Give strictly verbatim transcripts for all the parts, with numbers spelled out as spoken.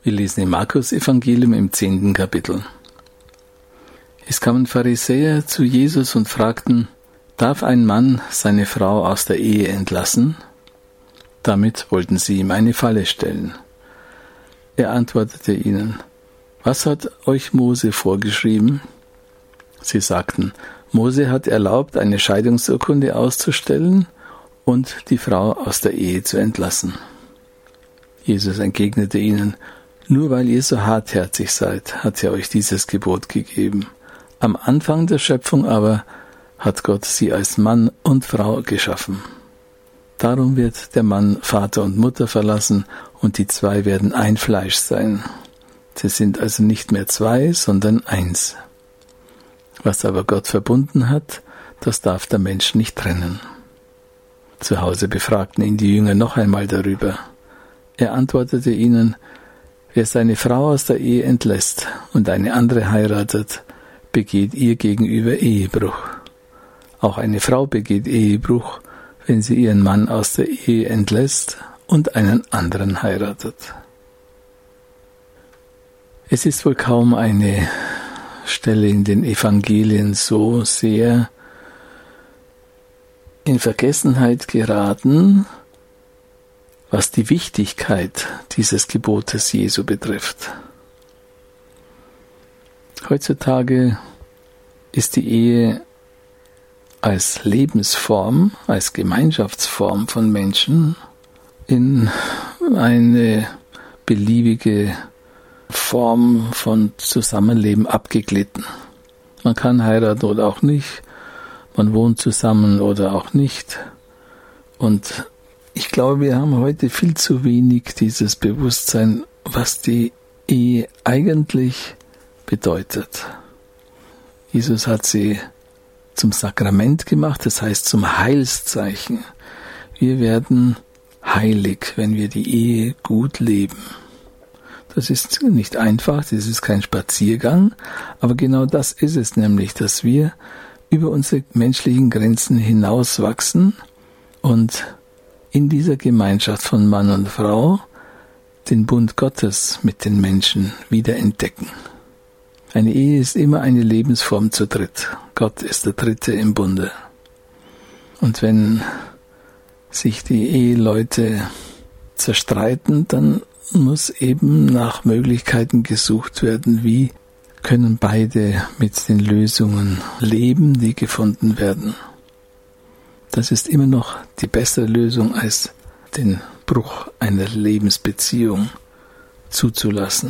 Wir lesen im Markus-Evangelium im zehnten Kapitel. Es kamen Pharisäer zu Jesus und fragten, darf ein Mann seine Frau aus der Ehe entlassen? Damit wollten sie ihm eine Falle stellen. Er antwortete ihnen, was hat euch Mose vorgeschrieben? Sie sagten, Mose hat erlaubt, eine Scheidungsurkunde auszustellen und die Frau aus der Ehe zu entlassen. Jesus entgegnete ihnen, nur weil ihr so hartherzig seid, hat er euch dieses Gebot gegeben. Am Anfang der Schöpfung aber hat Gott sie als Mann und Frau geschaffen. Darum wird der Mann Vater und Mutter verlassen und die zwei werden ein Fleisch sein. Sie sind also nicht mehr zwei, sondern eins. Was aber Gott verbunden hat, das darf der Mensch nicht trennen. Zu Hause befragten ihn die Jünger noch einmal darüber. Er antwortete ihnen, wer seine Frau aus der Ehe entlässt und eine andere heiratet, begeht ihr gegenüber Ehebruch. Auch eine Frau begeht Ehebruch, wenn sie ihren Mann aus der Ehe entlässt und einen anderen heiratet. Es ist wohl kaum eine Stelle in den Evangelien so sehr in Vergessenheit geraten, was die Wichtigkeit dieses Gebotes Jesu betrifft. Heutzutage ist die Ehe als Lebensform, als Gemeinschaftsform von Menschen in eine beliebige Form von Zusammenleben abgeglitten. Man kann heiraten oder auch nicht, man wohnt zusammen oder auch nicht. Und ich glaube, wir haben heute viel zu wenig dieses Bewusstsein, was die Ehe eigentlich bedeutet. Jesus hat sie zum Sakrament gemacht, das heißt zum Heilszeichen. Wir werden heilig, wenn wir die Ehe gut leben. Das ist nicht einfach, das ist kein Spaziergang, aber genau das ist es nämlich, dass wir über unsere menschlichen Grenzen hinauswachsen und in dieser Gemeinschaft von Mann und Frau den Bund Gottes mit den Menschen wieder entdecken. Eine Ehe ist immer eine Lebensform zu dritt. Gott ist der Dritte im Bunde. Und wenn sich die Eheleute zerstreiten, dann muss eben nach Möglichkeiten gesucht werden, wie können beide mit den Lösungen leben, die gefunden werden. Das ist immer noch die bessere Lösung, als den Bruch einer Lebensbeziehung zuzulassen.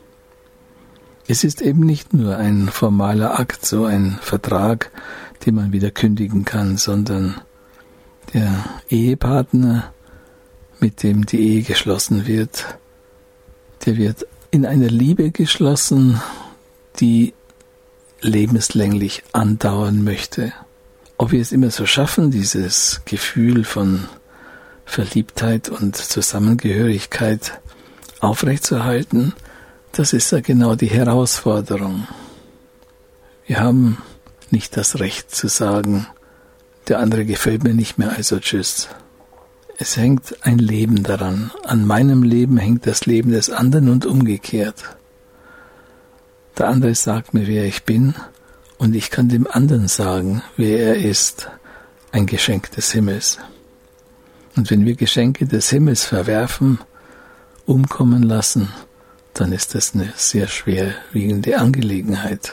Es ist eben nicht nur ein formaler Akt, so ein Vertrag, den man wieder kündigen kann, sondern der Ehepartner, mit dem die Ehe geschlossen wird, der wird in einer Liebe geschlossen, die lebenslänglich andauern möchte. Ob wir es immer so schaffen, dieses Gefühl von Verliebtheit und Zusammengehörigkeit aufrechtzuerhalten, das ist ja genau die Herausforderung. Wir haben nicht das Recht zu sagen, der andere gefällt mir nicht mehr, also tschüss. Es hängt ein Leben daran. An meinem Leben hängt das Leben des anderen und umgekehrt. Der andere sagt mir, wer ich bin, und ich kann dem anderen sagen, wer er ist, ein Geschenk des Himmels. Und wenn wir Geschenke des Himmels verwerfen, umkommen lassen, dann ist das eine sehr schwerwiegende Angelegenheit.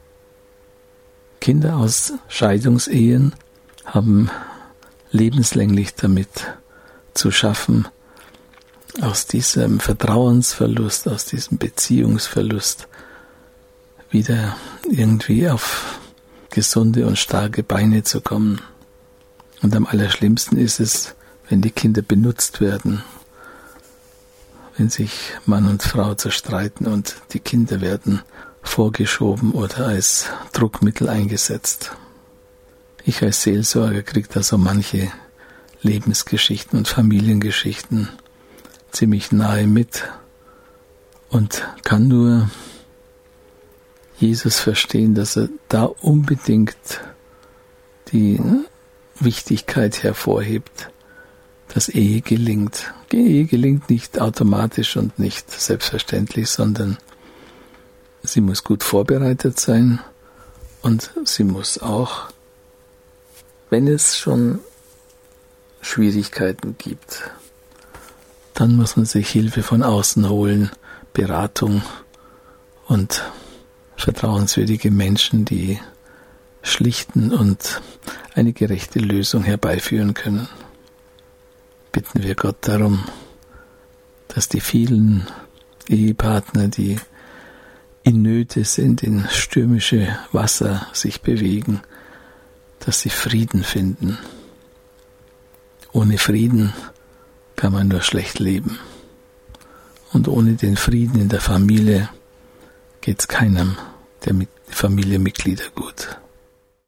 Kinder aus Scheidungsehen haben lebenslänglich damit zu schaffen, aus diesem Vertrauensverlust, aus diesem Beziehungsverlust wieder irgendwie auf gesunde und starke Beine zu kommen. Und am allerschlimmsten ist es, wenn die Kinder benutzt werden, wenn sich Mann und Frau zerstreiten und die Kinder werden vorgeschoben oder als Druckmittel eingesetzt. Ich als Seelsorger kriege da so manche Lebensgeschichten und Familiengeschichten ziemlich nahe mit und kann nur Jesus verstehen, dass er da unbedingt die Wichtigkeit hervorhebt, dass Ehe gelingt. Ehe gelingt nicht automatisch und nicht selbstverständlich, sondern sie muss gut vorbereitet sein und sie muss auch, wenn es schon Schwierigkeiten gibt, dann muss man sich Hilfe von außen holen, Beratung und vertrauenswürdige Menschen, die schlichten und eine gerechte Lösung herbeiführen können. Bitten wir Gott darum, dass die vielen Ehepartner, die in Nöte sind, in stürmische Wasser sich bewegen, dass sie Frieden finden. Ohne Frieden kann man nur schlecht leben. Und ohne den Frieden in der Familie geht es keinem der Familienmitglieder gut.